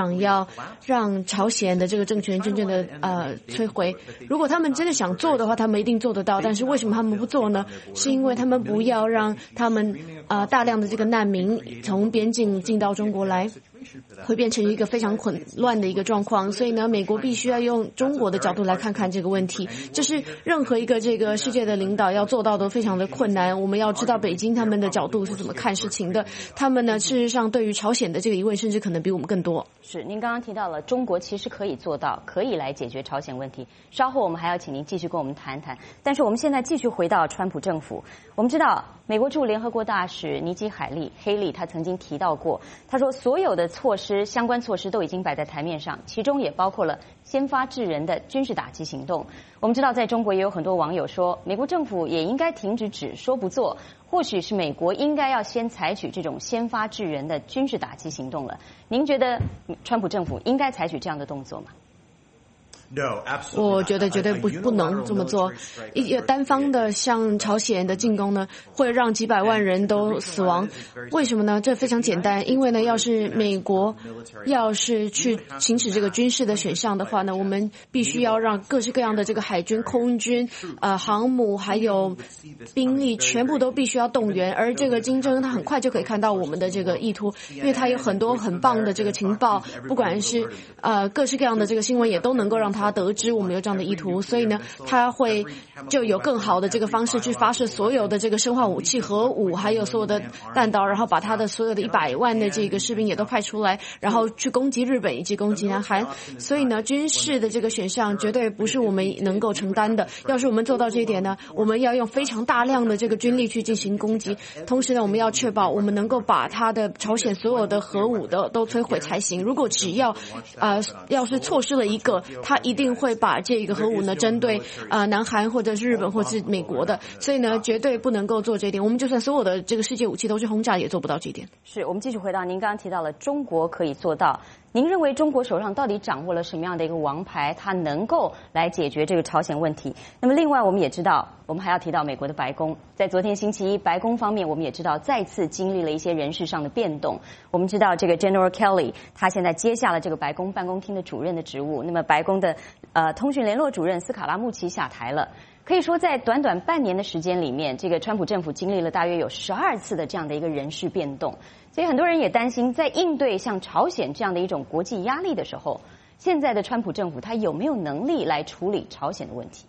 想要让朝鲜的这个政权真正的摧毁。如果他们真的想做的话，他们一定做得到。但是为什么他们不做呢？是因为他们不要让他们大量的这个难民从边境进到中国来，会变成一个非常混乱的一个状况。所以呢，美国必须要用中国的角度来看看这个问题。这是任何一个这个世界的领导要做到都非常的困难。我们要知道北京他们的角度是怎么看事情的。他们呢，事实上对于朝鲜的这个疑问，甚至可能比我们更多。 是，您刚刚提到了中国其实可以做到，可以来解决朝鲜问题。稍后我们还要请您继续跟我们谈谈。但是我们现在继续回到川普政府。我们知道，美国驻联合国大使尼基·黑利他曾经提到过，他说所有的相关措施都已经摆在台面上，其中也包括了先发制人的军事打击行动。我们知道，在中国也有很多网友说，美国政府也应该停止只说不做，或许是美国应该要先采取这种先发制人的军事打击行动了。您觉得川普政府应该采取这样的动作吗？ 我觉得绝对不能这么做。一个单方的向朝鲜的进攻呢，会让几百万人都死亡。为什么呢？这非常简单，因为呢，要是美国要是去行使这个军事的选项的话呢，我们必须要让各式各样的这个海军、空军、航母还有兵力全部都必须要动员。而这个金正恩他很快就可以看到我们的这个意图，因为他有很多很棒的这个情报，不管是各式各样的这个新闻也都能够让他得知我们有这样的意图，所以呢，他会就有更好的这个方式去发射所有的这个生化武器、核武，还有所有的弹道，然后把他的所有的100万的这个士兵也都派出来，然后去攻击日本以及攻击南韩。所以呢，军事的这个选项绝对不是我们能够承担的。要是我们做到这一点呢，我们要用非常大量的这个军力去进行攻击，同时呢，我们要确保我们能够把他的朝鲜所有的核武都摧毁才行。如果只要是错失了一个，他一定会把这个核武呢针对南韩或者是日本或者是美国的，所以呢绝对不能够做这一点。我们就算所有的这个世界武器都去轰炸，也做不到这一点。 是，我们继续回到您刚刚提到了中国可以做到。您认为中国手上到底掌握了什么样的一个王牌，它能够来解决这个朝鲜问题？那么另外我们也知道，我们还要提到美国的白宫。在昨天星期一，白宫方面我们也知道再次经历了一些人事上的变动。我们知道这个 General Kelly 他现在接下了这个白宫办公厅的主任的职务，那么白宫的通讯联络主任斯卡拉穆奇下台了。可以说在短短半年的时间里面，这个川普政府经历了大约有12次的这样的一个人事变动。所以很多人也担心，在应对像朝鲜这样的一种国际压力的时候，现在的川普政府他有没有能力来处理朝鲜的问题？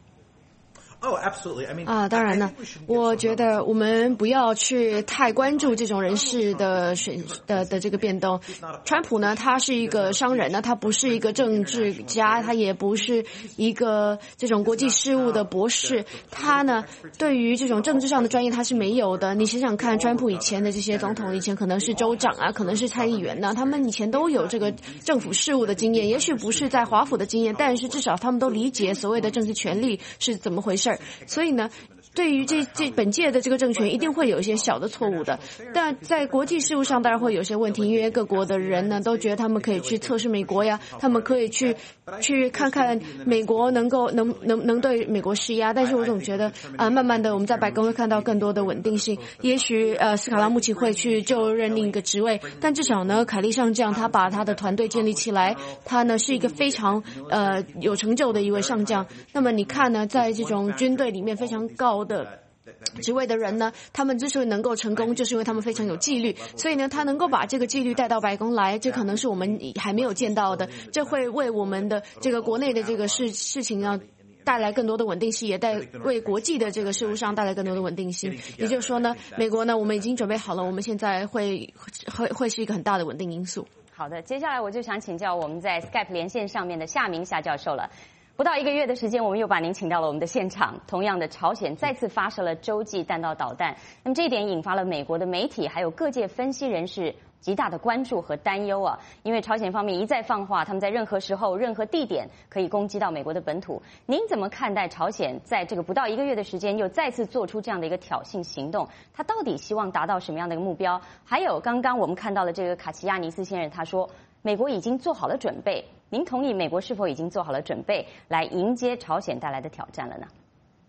当然了，我觉得我们不要去太关注这种人事的这个变动。川普呢，他是一个商人呢，他不是一个政治家，他也不是一个这种国际事务的博士。他呢，对于这种政治上的专业他是没有的。你想想看，川普以前的这些总统，以前可能是州长啊，可能是参议员呢，他们以前都有这个政府事务的经验，也许不是在华府的经验，但是至少他们都理解所谓的政治权力是怎么回事。所以呢，对于这本届的这个政权一定会有一些小的错误的，但在国际事务上当然会有些问题，因为各国的人呢都觉得他们可以去测试美国呀，他们可以去看看美国能对美国施压。但是我总觉得慢慢的我们在白宫会看到更多的稳定性。也许斯卡拉穆奇会去就任另一个职位，但至少呢，凯利上将他把他的团队建立起来，他呢是一个非常有成就的一位上将。那么你看呢，在这种军队里面非常高的职位的人呢，他们之所以能够成功，就是因为他们非常有纪律。所以呢，他能够把这个纪律带到白宫来，这可能是我们还没有见到的。这会为我们的这个国内的这个事情啊带来更多的稳定性，也为国际的这个事务上带来更多的稳定性。也就是说呢，美国呢，我们已经准备好了，我们现在会是一个很大的稳定因素。 好的，接下来我就想请教我们在 Skype 连线上面的夏明夏教授了。不到1个月的时间，我们又把您请到了我们的现场。同样的，朝鲜再次发射了洲际弹道导弹，那么这一点引发了美国的媒体还有各界分析人士极大的关注和担忧啊！因为朝鲜方面一再放话，他们在任何时候、任何地点可以攻击到美国的本土。您怎么看待朝鲜在这个不到1个月的时间又再次做出这样的一个挑衅行动？他到底希望达到什么样的一个目标？还有刚刚我们看到了这个卡奇亚尼斯先生，他说美国已经做好了准备。您同意美国是否已经做好了准备来迎接朝鲜带来的挑战了呢？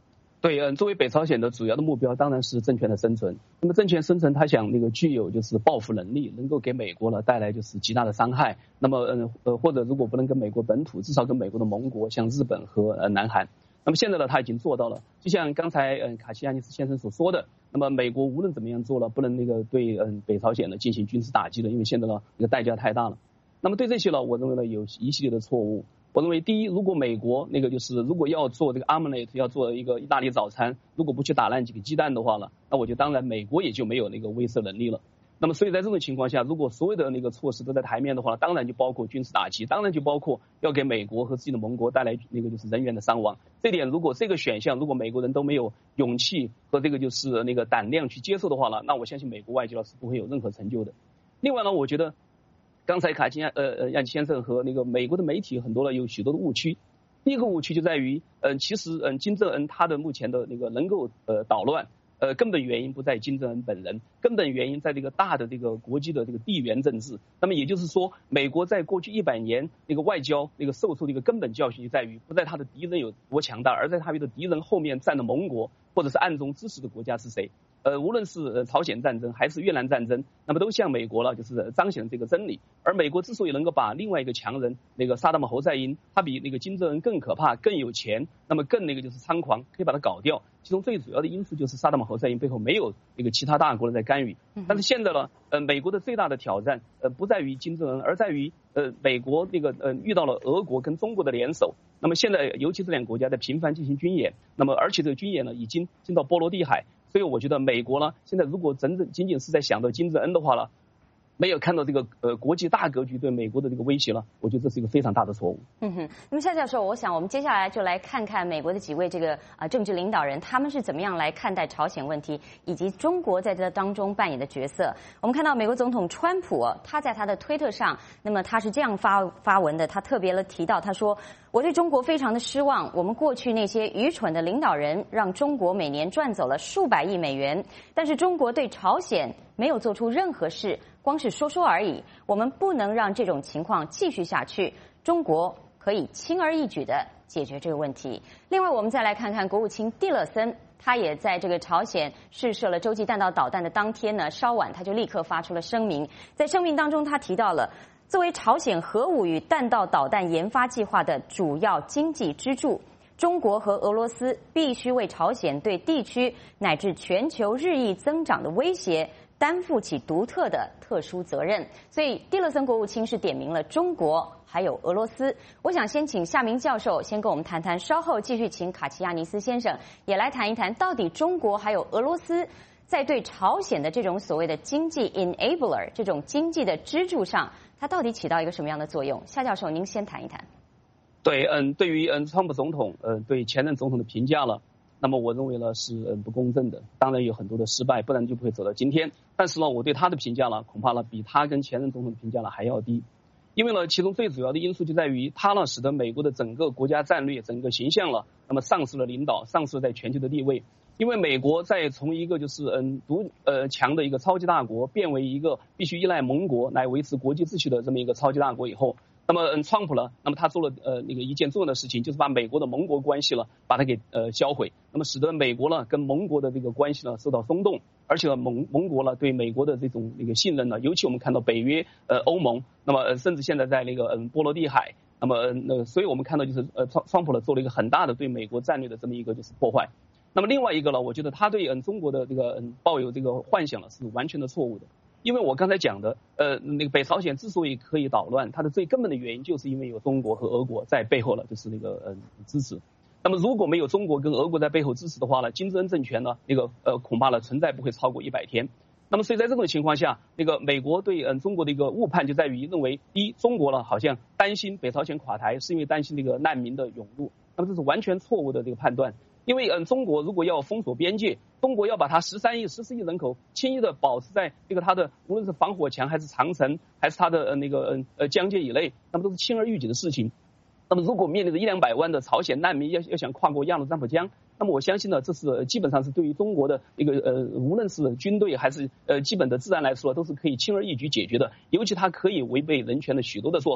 对，作为北朝鲜的主要的目标当然是政权的生存。那么政权生存，他想具有就是报复能力，能够给美国呢带来就是极大的伤害。那么或者如果不能跟美国本土，至少跟美国的盟国，像日本和南韩。那么现在呢，他已经做到了。就像刚才卡西亚尼斯先生所说的，那么美国无论怎么样做了，不能对北朝鲜呢进行军事打击的，因为现在呢代价太大了。那么对这些呢，我认为呢有一系列的错误。我认为第一，如果美国如果要做这个 omelette， 要做一个意大利早餐，如果不去打烂几个鸡蛋的话呢，那我觉得当然美国也就没有威慑能力了。那么所以在这种情况下，如果所有的措施都在台面的话，当然就包括军事打击，当然就包括要给美国和自己的盟国带来人员的伤亡。这点如果这个选项，如果美国人都没有勇气和胆量去接受的话呢，那我相信美国外交是不会有任何成就的。另外呢，我觉得刚才卡金亚先生和美国的媒体很多有许多的误区。第一个误区就在于其实金正恩他的目前的能够捣乱根本原因不在金正恩本人，根本原因在大的国际的地缘政治。那么也就是说，美国在过去100年外交受出的一个根本教训就在于不在他的敌人有多强大，而在他的敌人后面站的盟国或者是暗中支持的国家是谁。无论是朝鲜战争还是越南战争，那么都向美国彰显了这个真理。而美国之所以能够把另外一个强人萨达姆侯赛因，他比金正恩更可怕、更有钱，那么更猖狂，可以把他搞掉。其中最主要的因素就是萨达姆侯赛因背后没有其他大国在干预。但是现在呢，美国的最大的挑战不在于金正恩，而在于美国遇到了俄国跟中国的联手。那么现在尤其这两个国家在频繁进行军演，那么而且这个军演呢已经进到波罗的海。所以我觉得美国呢，现在如果仅仅是在想到金正恩的话呢，没有看到国际大格局对美国的威胁了，我觉得这是一个非常大的错误。 那么夏教授，我想我们接下来就来看看美国的几位政治领导人，他们是怎么样来看待朝鲜问题，以及中国在这当中扮演的角色。我们看到美国总统川普，他在他的推特上，那么他是这样发文的，他特别提到，他说：“我对中国非常的失望，我们过去那些愚蠢的领导人让中国每年赚走了数百亿美元，但是中国对朝鲜没有做出任何事，光是说说而已。我们不能让这种情况继续下去，中国可以轻而易举地解决这个问题。”另外，我们再来看看国务卿蒂勒森，他也在朝鲜试射了洲际弹道导弹的当天呢，稍晚他就立刻发出了声明，在声明当中他提到了，作为朝鲜核武与弹道导弹研发计划的主要经济支柱，中国和俄罗斯必须为朝鲜对地区乃至全球日益增长的威胁担负起独特的特殊责任。所以蒂勒森国务卿是点名了中国还有俄罗斯。我想先请夏明教授先跟我们谈谈，稍后继续请卡奇亚尼斯先生也来谈一谈，到底中国还有俄罗斯在对朝鲜的这种所谓的经济 enabler 这种经济的支柱上，它到底起到一个什么样的作用？夏教授，您先谈一谈。 对，对于川普总统对前任总统的评价了，那么我认为呢是不公正的，当然有很多的失败，不然就不会走到今天。但是呢，我对他的评价呢，恐怕呢比他跟前任总统的评价呢还要低，因为呢，其中最主要的因素就在于他呢使得美国的整个国家战略、整个形象了，那么丧失了领导，丧失了在全球的地位。因为美国在从一个强的一个超级大国变为一个必须依赖盟国来维持国际秩序的这么一个超级大国以后，那么川普呢，那么他做了一件重要的事情，就是把美国的盟国关系了把它给销毁，那么使得美国呢跟盟国的这个关系呢受到松动，而且呢盟国呢对美国的这种信任呢，尤其我们看到北约欧盟，那么甚至现在在波罗的海，那么所以我们看到就是川普呢做了一个很大的对美国战略的这么一个破坏。那么另外一个呢，我觉得他对中国的抱有幻想了是完全的错误的，因为我刚才讲的北朝鲜之所以可以捣乱，它的最根本的原因就是因为有中国和俄国在背后了支持。那么如果没有中国跟俄国在背后支持的话呢，金正恩政权呢恐怕呢存在不会超过100天。那么所以在这种情况下，美国对中国的一个误判就在于认为，第一，中国呢好像担心北朝鲜垮台是因为担心难民的涌入，那么这是完全错误的判断。因为中国如果要封锁边界，中国要把它13亿、14亿人口轻易的保持在它的无论是防火墙还是长城还是它的疆界以内，那么都是轻而易举的事情。那么如果面临着100-200万的朝鲜难民要想跨过鸭绿占卜江，那么我相信呢，这是基本上是对于中国的无论是军队还是基本的治安来说，都是可以轻而易举解决的，尤其它可以违背人权的许多的做法。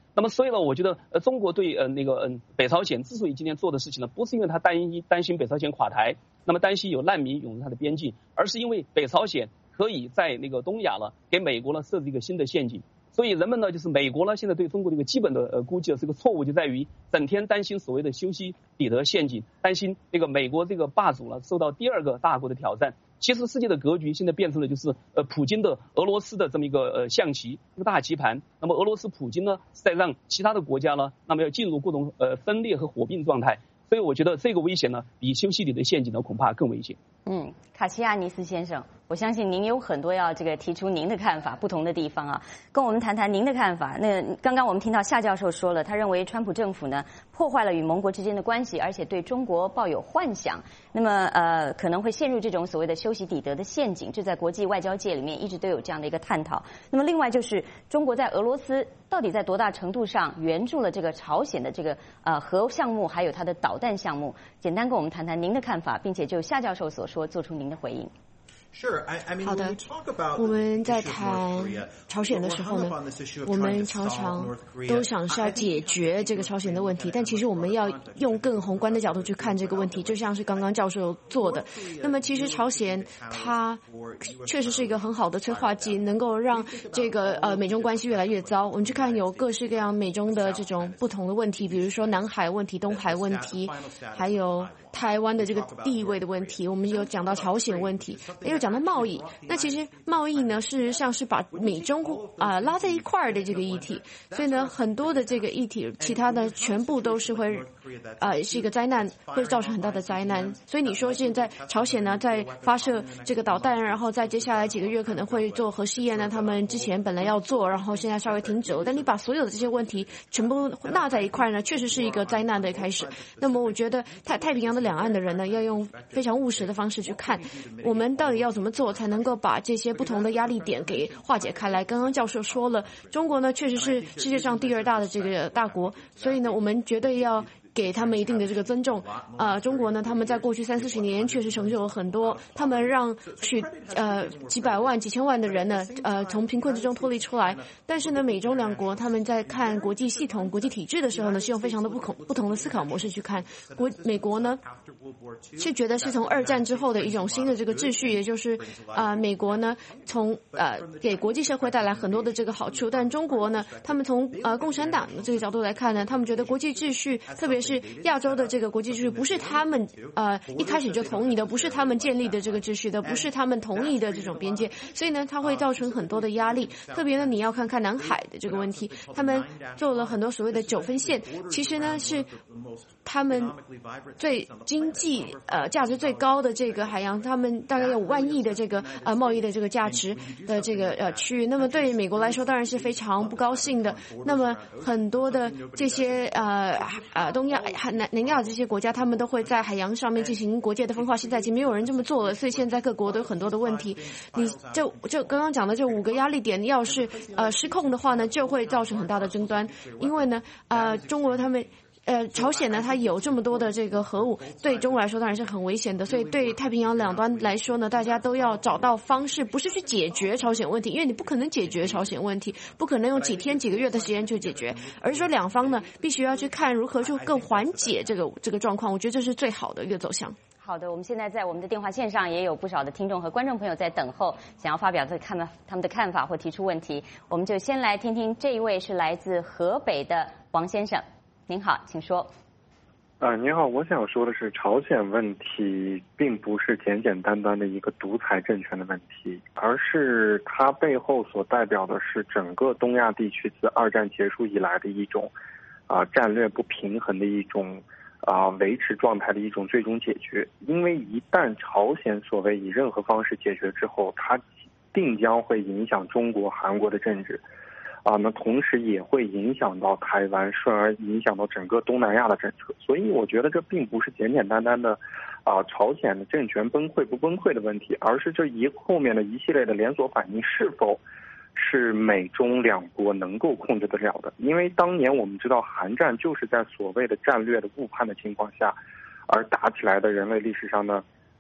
那么所以呢，我觉得中国对北朝鲜之所以今天做的事情呢，不是因为他担心北朝鲜垮台，那么担心有难民涌入他的边境，而是因为北朝鲜可以在东亚呢给美国呢设置一个新的陷阱。所以人们呢，就是美国呢，现在对中国的一个基本的估计，这个错误就在于整天担心所谓的修昔底德陷阱，担心美国这个霸主呢受到第二个大国的挑战。其实世界的格局现在变成了就是普京的俄罗斯的这么一个象棋，这个大棋盘。那么俄罗斯普京呢是在让其他的国家呢，那么要进入各种分裂和火并状态。所以我觉得这个危险呢，比修昔底德陷阱呢恐怕更危险。 卡西亚尼斯先生，我相信您有很多要提出您的看法，不同的地方啊，跟我们谈谈您的看法。那刚刚我们听到夏教授说了，他认为川普政府呢破坏了与盟国之间的关系，而且对中国抱有幻想，那么可能会陷入这种所谓的修昔底德的陷阱，这在国际外交界里面一直都有这样的一个探讨。那么另外就是中国在俄罗斯到底在多大程度上援助了这个朝鲜的这个核项目，还有它的导弹项目，简单跟我们谈谈您的看法，并且就夏教授所说做出您的回应。 好的，我们在谈朝鲜的时候呢，我们常常都想是要解决这个朝鲜的问题，但其实我们要用更宏观的角度去看这个问题，就像是刚刚教授做的。那么其实朝鲜它确实是一个很好的催化剂，能够让这个美中关系越来越糟。我们去看有各式各样美中的这种不同的问题，比如说南海问题、东海问题，还有台湾的这个地位的问题，我们有讲到朝鲜问题，也有讲到贸易。那其实贸易呢，事实上是把美中拉在一块儿的这个议题，所以呢，很多的这个议题，其他的全部都是会是一个灾难，会造成很大的灾难。所以你说现在朝鲜呢在发射这个导弹，然后在接下来几个月可能会做核试验呢，他们之前本来要做，然后现在稍微停止了。但你把所有的这些问题全部纳在一块儿呢，确实是一个灾难的开始。那么我觉得太平洋的两岸的人呢，要用非常务实的方式去看，我们到底要怎么做才能够把这些不同的压力点给化解开来。刚刚教授说了，中国呢确实是世界上第二大的这个大国，所以呢我们绝对要给他们一定的这个尊重。中国呢，他们在过去30-40年确实成就了很多，他们让几百万、几千万的人呢，从贫困之中脱离出来。但是呢，美中两国他们在看国际系统、国际体制的时候呢，是用非常的不同的思考模式去看。美国呢，是觉得是从二战之后的一种新的这个秩序，也就是美国呢从给国际社会带来很多的这个好处，但中国呢，他们从共产党的这个角度来看呢，他们觉得国际秩序，特别是亚洲的这个国际秩序，不是他们一开始就同意的，不是他们建立的这个秩序的，不是他们同意的这种边界，所以呢，它会造成很多的压力。特别呢，你要看看南海的这个问题，他们做了很多所谓的9分线，其实呢是他们最经济价值最高的这个海洋，他们大概有5万亿的这个贸易的这个价值的这个区域。那么对于美国来说，当然是非常不高兴的。那么很多的这些东亚、南亚这些国家，他们都会在海洋上面进行国界的分化。现在已经没有人这么做了，所以现在各国都有很多的问题。你就刚刚讲的这5个压力点，要是失控的话呢，就会造成很大的争端。因为呢，中国他们。朝鲜呢，它有这么多的这个核武，对中国来说当然是很危险的。所以对太平洋两端来说呢，大家都要找到方式，不是去解决朝鲜问题，因为你不可能解决朝鲜问题，不可能用几天几个月的时间去解决，而是说两方呢必须要去看如何去更缓解这个状况。我觉得这是最好的一个走向。 好的，我们现在在我们的电话线上也有不少的听众和观众朋友在等候，想要发表他们的看法或提出问题。我们就先来听听这一位是来自河北的王先生。您好，请说。 您好，我想说的是，朝鲜问题并不是简简单单的一个独裁政权的问题，而是它背后所代表的是整个东亚地区自二战结束以来的一种战略不平衡的一种维持状态的一种最终解决。因为一旦朝鲜所谓以任何方式解决之后，它定将会影响中国、韩国的政治。那同时也会影响到台湾，顺而影响到整个东南亚的政策。所以我觉得这并不是简简单单的朝鲜的政权崩溃不崩溃的问题，而是这后面的一系列的连锁反应是否是美中两国能够控制得了的。因为当年我们知道韩战就是在所谓的战略的误判的情况下而打起来的人类历史上的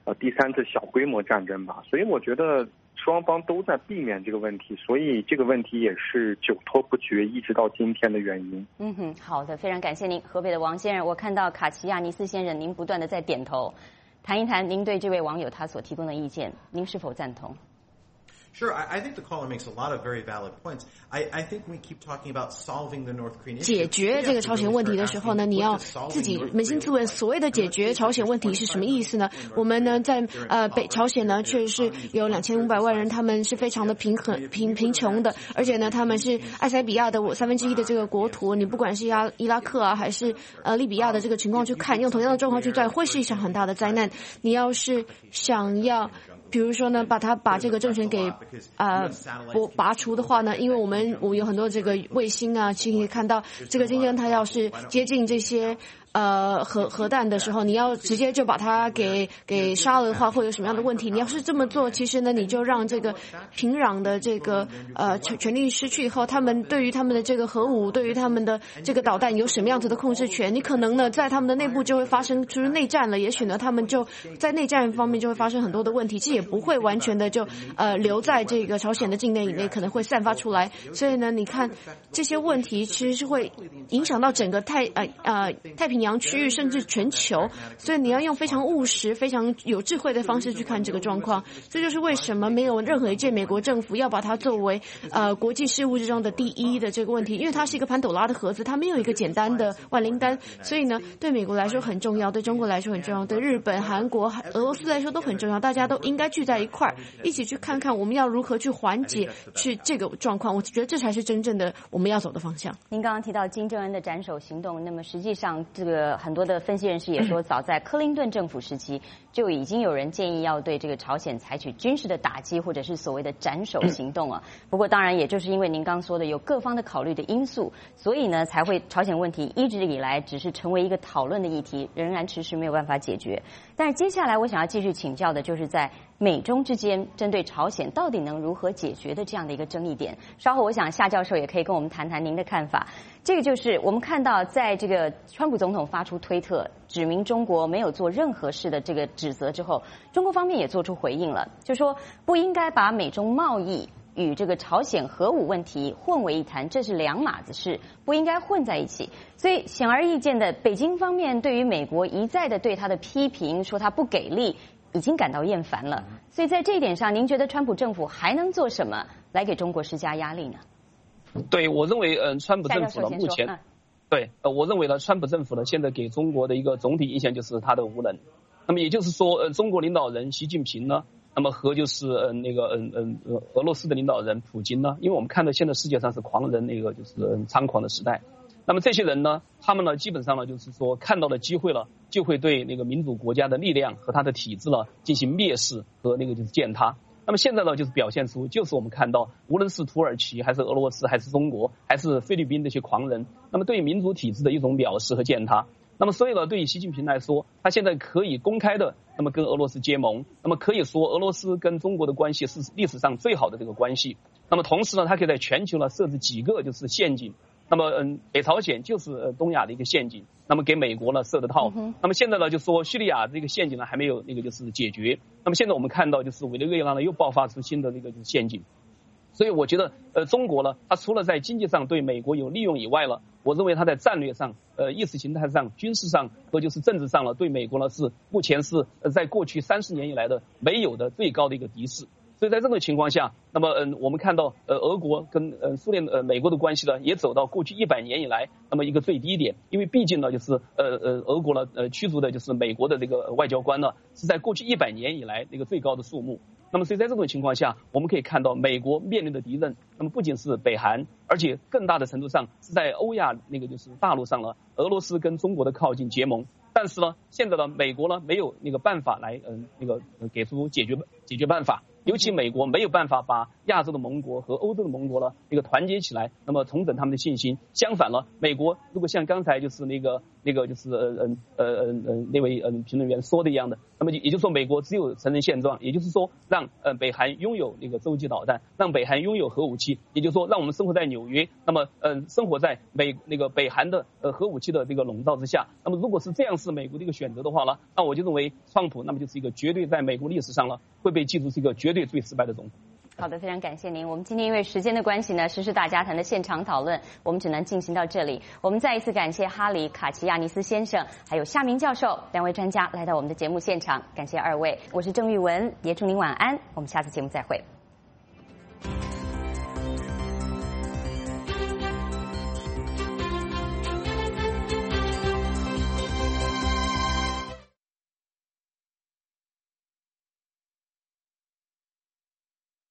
第三次小规模战争吧。所以我觉得双方都在避免这个问题，所以这个问题也是久拖不决，一直到今天的原因。 好的，非常感谢您，河北的王先生。我看到卡奇亚尼斯先生您不断的在点头，谈一谈您对这位网友他所提供的意见，您是否赞同 ？Sure, I think the caller makes a lot of very valid points. I think we keep talking about solving the North Korean issue. 解决这个朝鲜问题的时候呢，你要自己扪心自问，所谓的解决朝鲜问题是什么意思呢？我们呢，在北朝鲜呢，确实是有2500万人，他们是非常的贫穷的，而且呢，他们是埃塞比亚的1/3的这个国土。你不管是伊拉克啊，还是利比亚的这个情况去看，用同样的状况去战，会是一场很大的灾难。你要是想要比如说呢，把这个政权给拔除的话呢，因为我们有很多这个卫星啊，可以看到这个金正恩他要是接近这些核弹的时候，你要直接就把它给杀了的话，会有什么样的问题？你要是这么做，其实呢，你就让这个平壤的这个权力失去以后，他们对于他们的这个核武，对于他们的这个导弹有什么样子的控制权？你可能呢，在他们的内部就会发生就是内战了，也许呢，他们就在内战方面就会发生很多的问题，这也不会完全的就留在这个朝鲜的境内以内，可能会散发出来。所以呢，你看这些问题其实是会影响到整个太平洋区域，甚至全球。所以你要用非常务实、非常有智慧的方式去看这个状况。这就是为什么没有任何一届美国政府要把它作为国际事务之中的第一的这个问题，因为它是一个潘朵拉的盒子，它没有一个简单的万灵丹。所以呢，对美国来说很重要，对中国来说很重要，对日本、韩国、俄罗斯来说都很重要。大家都应该聚在一块儿，一起去看看我们要如何去缓解去这个状况。我觉得这才是真正的我们要走的方向。 您刚刚提到金正恩的斩首行动，那么实际上这个很多的分析人士也说，早在克林顿政府时期就已经有人建议要对这个朝鲜采取军事的打击，或者是所谓的斩首行动啊。不过当然也就是因为您刚说的有各方的考虑的因素，所以呢才会朝鲜问题一直以来只是成为一个讨论的议题，仍然迟迟没有办法解决。但是接下来我想要继续请教的就是在美中之间针对朝鲜到底能如何解决的这样的一个争议点。稍后我想夏教授也可以跟我们谈谈您的看法。这个就是我们看到在这个川普总统发出推特指明中国没有做任何事的这个指责之后，中国方面也做出回应了，就说不应该把美中贸易与这个朝鲜核武问题混为一谈，这是两码子事，不应该混在一起。所以显而易见的，北京方面对于美国一再的对他的批评，说他不给力，已经感到厌烦了。所以在这一点上，您觉得川普政府还能做什么来给中国施加压力呢？ 对，我认为川普政府呢目前我认为呢，川普政府呢现在给中国的一个总体印象就是他的无能。那么也就是说，中国领导人习近平呢，那么和就是俄罗斯的领导人普京呢，因为我们看到现在世界上是狂人那个就是猖狂的时代。那么这些人呢，他们呢基本上呢就是说看到了机会了，就会对那个民主国家的力量和他的体制呢进行蔑视和那个就是践踏。那么现在呢，就是表现出，就是我们看到，无论是土耳其还是俄罗斯还是中国还是菲律宾这些狂人，那么对于民主体制的一种藐视和践踏。那么所以呢，对于习近平来说，他现在可以公开的那么跟俄罗斯结盟，那么可以说俄罗斯跟中国的关系是历史上最好的这个关系。那么同时呢，他可以在全球呢设置几个就是陷阱。那么北朝鲜就是东亚的一个陷阱，那么给美国呢设的套。那么现在呢就说叙利亚这个陷阱呢还没有那个就是解决。那么现在我们看到就是委内瑞拉呢又爆发出新的那个就是陷阱。所以我觉得中国呢，它除了在经济上对美国有利用以外呢，我认为它在战略上、意识形态上、军事上和就是政治上呢，对美国呢是目前是在过去30年以来的没有的最高的一个敌视。所以在这种情况下，那么我们看到俄国跟苏联美国的关系呢，也走到过去100年以来那么一个最低点，因为毕竟呢就是俄国呢驱逐的就是美国的这个外交官呢，是在过去100年以来那个最高的数目。那么所以在这种情况下，我们可以看到美国面临的敌人，那么不仅是北韩，而且更大的程度上是在欧亚那个就是大陆上了，俄罗斯跟中国的靠近结盟。但是呢，现在呢，美国呢没有那个办法来给出解决办法，尤其美国没有办法把亚洲的盟国和欧洲的盟国呢团结起来，那么重整他们的信心。相反了，美国如果像刚才就是那个那个就是那位评论员说的一样的，那么也就是说美国只有承认现状，也就是说让北韩拥有那个洲际导弹，让北韩拥有核武器，也就是说让我们生活在纽约，那么生活在北韩的核武器的这个笼罩之下。那么如果是这样是美国的一个选择的话呢，那我就认为川普那么就是一个绝对在美国历史上呢会被记住是一个绝对最失败的总统。 好的，非常感谢您。我们今天因为时间的关系呢，时事大家谈的现场讨论我们只能进行到这里。我们再一次感谢哈里·卡奇亚尼斯先生还有夏明教授两位专家来到我们的节目现场，感谢二位。我是郑玉文，也祝您晚安，我们下次节目再会。